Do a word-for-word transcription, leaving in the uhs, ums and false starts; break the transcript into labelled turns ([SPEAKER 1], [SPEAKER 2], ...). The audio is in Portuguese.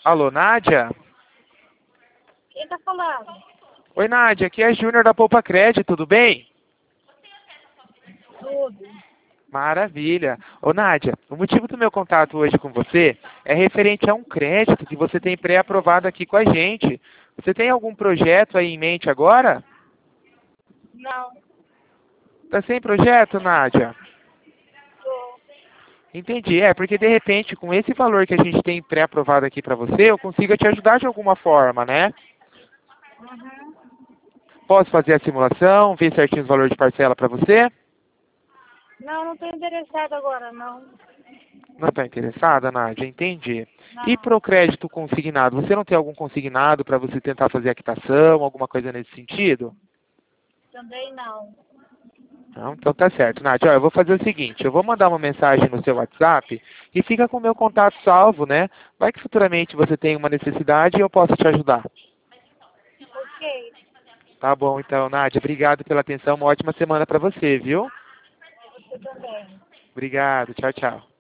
[SPEAKER 1] Alô, Nádia?
[SPEAKER 2] Quem tá falando?
[SPEAKER 1] Oi, Nádia, aqui é Júnior da Poupa Crédito, tudo bem?
[SPEAKER 2] Tudo.
[SPEAKER 1] Maravilha. Ô, Nádia, o motivo do meu contato hoje com você é referente a um crédito que você tem pré-aprovado aqui com a gente. Você tem algum projeto aí em mente agora?
[SPEAKER 2] Não.
[SPEAKER 1] Tá sem projeto, Nádia?
[SPEAKER 2] Tô.
[SPEAKER 1] Entendi. É, porque de repente, com esse valor que a gente tem pré-aprovado aqui para você, eu consigo te ajudar de alguma forma, né?
[SPEAKER 2] Uhum.
[SPEAKER 1] Posso fazer a simulação, ver certinho os valores de parcela para você?
[SPEAKER 2] Não, não tô interessado agora, não.
[SPEAKER 1] Não está interessada, Nádia? Entendi. E
[SPEAKER 2] Não.
[SPEAKER 1] para o crédito consignado, você não tem algum consignado para você tentar fazer a quitação, alguma coisa nesse sentido?
[SPEAKER 2] Também não.
[SPEAKER 1] Não? Então tá certo, Nádia. Ó, eu vou fazer o seguinte, eu vou mandar uma mensagem no seu WhatsApp e fica com o meu contato salvo, né? Vai que futuramente você tem uma necessidade e eu posso te ajudar.
[SPEAKER 2] Ok.
[SPEAKER 1] Tá bom, então, Nádia. Obrigado pela atenção. Uma ótima semana para você, viu?
[SPEAKER 2] Você também.
[SPEAKER 1] Obrigado. Tchau, tchau.